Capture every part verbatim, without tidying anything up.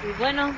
Y bueno,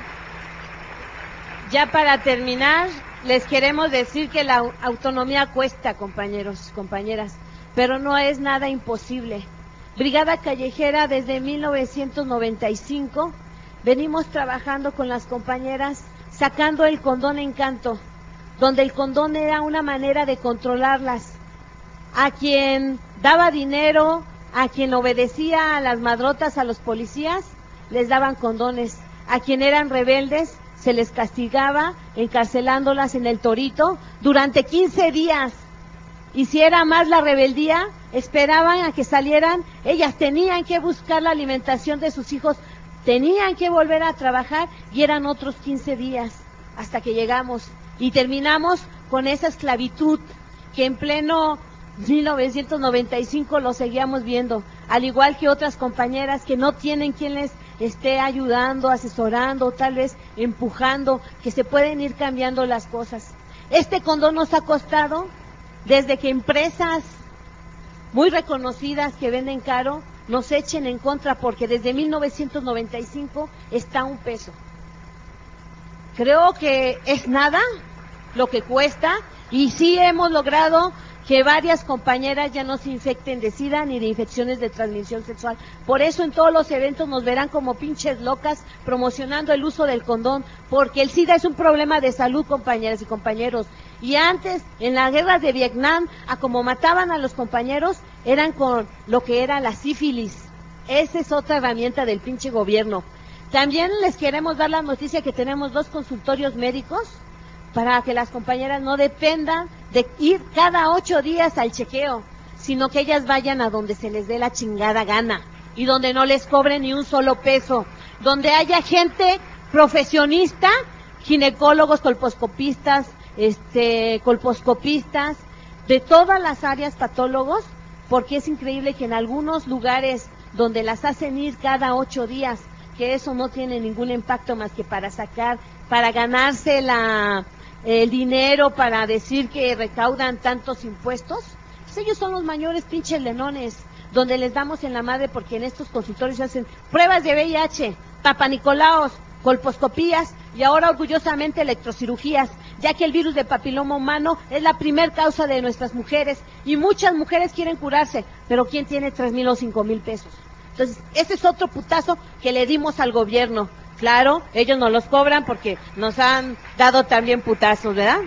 ya para terminar, les queremos decir que la autonomía cuesta, compañeros, compañeras, pero no es nada imposible. Brigada Callejera desde mil novecientos noventa y cinco venimos trabajando con las compañeras sacando el condón Encanto, donde el condón era una manera de controlarlas. A quien daba dinero, a quien obedecía a las madrotas, a los policías, les daban condones. A quien eran rebeldes, se les castigaba encarcelándolas en el Torito durante quince días. Y si era más la rebeldía, esperaban a que salieran, ellas tenían que buscar la alimentación de sus hijos, tenían que volver a trabajar y eran otros quince días hasta que llegamos y terminamos con esa esclavitud que en pleno mil novecientos noventa y cinco lo seguíamos viendo, al igual que otras compañeras que no tienen quien les esté ayudando, asesorando, tal vez empujando, que se pueden ir cambiando las cosas. Este condón nos ha costado desde que empresas muy reconocidas que venden caro nos echen en contra, porque desde mil novecientos noventa y cinco está un peso. Creo que es nada lo que cuesta y sí hemos logrado que varias compañeras ya no se infecten de SIDA ni de infecciones de transmisión sexual. Por eso en todos los eventos nos verán como pinches locas promocionando el uso del condón, porque el SIDA es un problema de salud, compañeras y compañeros. Y antes, en las guerras de Vietnam, a como mataban a los compañeros, eran con lo que era la sífilis. Esa es otra herramienta del pinche gobierno. También les queremos dar la noticia que tenemos dos consultorios médicos para que las compañeras no dependan de ir cada ocho días al chequeo, sino que ellas vayan a donde se les dé la chingada gana y donde no les cobren ni un solo peso, donde haya gente profesionista, ginecólogos, colposcopistas, este, colposcopistas, de todas las áreas, patólogos, porque es increíble que en algunos lugares donde las hacen ir cada ocho días, que eso no tiene ningún impacto más que para sacar, para ganarse la el dinero, para decir que recaudan tantos impuestos, pues ellos son los mayores pinches lenones, donde les damos en la madre, porque en estos consultorios se hacen pruebas de V I H, papanicolaos, colposcopías y ahora orgullosamente electrocirugías, ya que el virus de papiloma humano es la primer causa de nuestras mujeres y muchas mujeres quieren curarse, pero ¿quién tiene tres mil o cinco mil pesos? Entonces, ese es otro putazo que le dimos al gobierno. Claro, ellos no los cobran porque nos han dado también putazos, ¿verdad?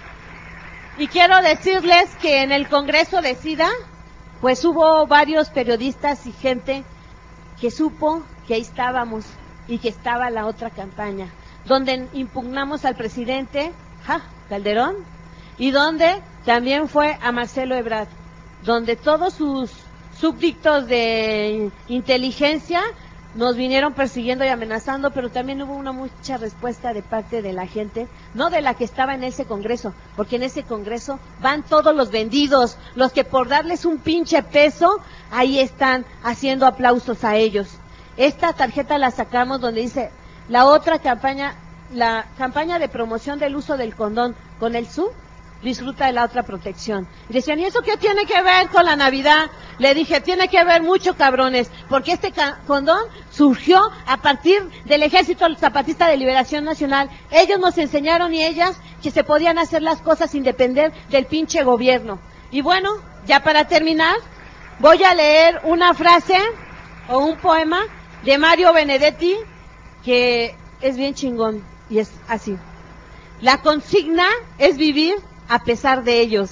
Y quiero decirles que en el Congreso de SIDA, pues hubo varios periodistas y gente que supo que ahí estábamos y que estaba la otra campaña, donde impugnamos al presidente ja, Calderón y donde también fue a Marcelo Ebrard, donde todos sus súbditos de inteligencia nos vinieron persiguiendo y amenazando, pero también hubo una mucha respuesta de parte de la gente, no de la que estaba en ese congreso, porque en ese congreso van todos los vendidos, los que por darles un pinche peso, ahí están haciendo aplausos a ellos. Esta tarjeta la sacamos donde dice, la otra campaña, la campaña de promoción del uso del condón con el S U, disfruta de la otra protección. Y decían, ¿y eso qué tiene que ver con la Navidad? Le dije, tiene que ver mucho, cabrones, porque este condón surgió a partir del Ejército Zapatista de Liberación Nacional. Ellos nos enseñaron y ellas que se podían hacer las cosas sin depender del pinche gobierno. Y bueno, ya para terminar, voy a leer una frase o un poema de Mario Benedetti que es bien chingón y es así. La consigna es vivir a pesar de ellos.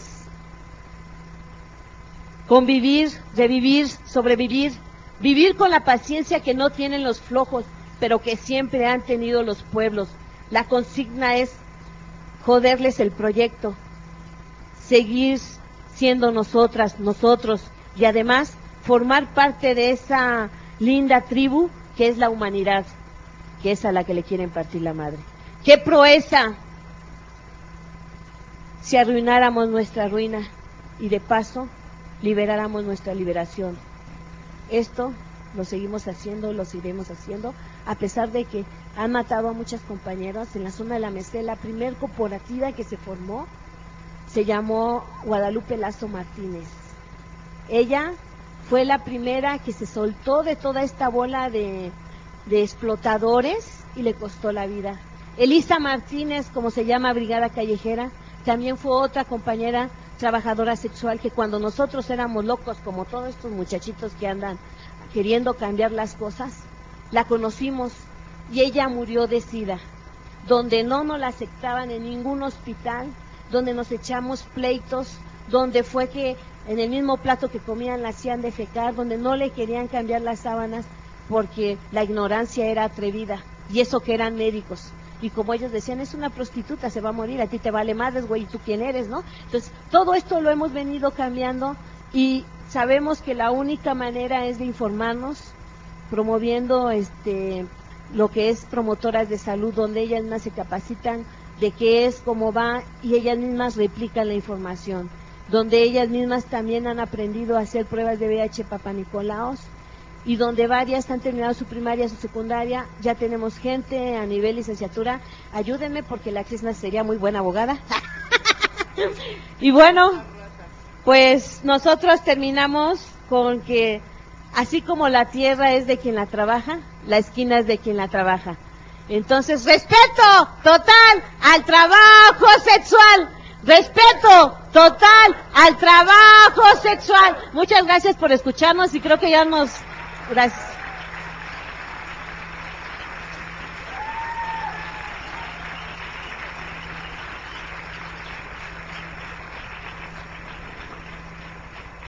Convivir, revivir, sobrevivir, vivir con la paciencia que no tienen los flojos, pero que siempre han tenido los pueblos. La consigna es joderles el proyecto, seguir siendo nosotras, nosotros, y además formar parte de esa linda tribu que es la humanidad, que es a la que le quieren partir la madre. ¡Qué proeza! Si arruináramos nuestra ruina y de paso liberáramos nuestra liberación. Esto lo seguimos haciendo, lo seguiremos haciendo, a pesar de que han matado a muchas compañeras en la zona de la Merced. La primer corporativa que se formó se llamó Guadalupe Lazo Martínez. Ella fue la primera que se soltó de toda esta bola de, de explotadores y le costó la vida. Elisa Martínez, como se llama Brigada Callejera, también fue otra compañera trabajadora sexual que cuando nosotros éramos locos, como todos estos muchachitos que andan queriendo cambiar las cosas, la conocimos y ella murió de SIDA, donde no nos la aceptaban en ningún hospital, donde nos echamos pleitos, donde fue que en el mismo plato que comían la hacían defecar, donde no le querían cambiar las sábanas porque la ignorancia era atrevida, y eso que eran médicos. Y como ellos decían, es una prostituta, se va a morir, a ti te vale madres, güey, ¿y tú quién eres, no? Entonces, todo esto lo hemos venido cambiando y sabemos que la única manera es de informarnos, promoviendo este lo que es promotoras de salud, donde ellas mismas se capacitan de qué es, cómo va, y ellas mismas replican la información, donde ellas mismas también han aprendido a hacer pruebas de V I H Papá Nicolaos, y donde varias han terminado su primaria, su secundaria. Ya tenemos gente a nivel licenciatura. Ayúdenme porque la Crisna sería muy buena abogada. Y bueno, pues nosotros terminamos con que así como la tierra es de quien la trabaja, la esquina es de quien la trabaja. Entonces, respeto total al trabajo sexual. Respeto total al trabajo sexual. Muchas gracias por escucharnos y creo que ya nos... Gracias.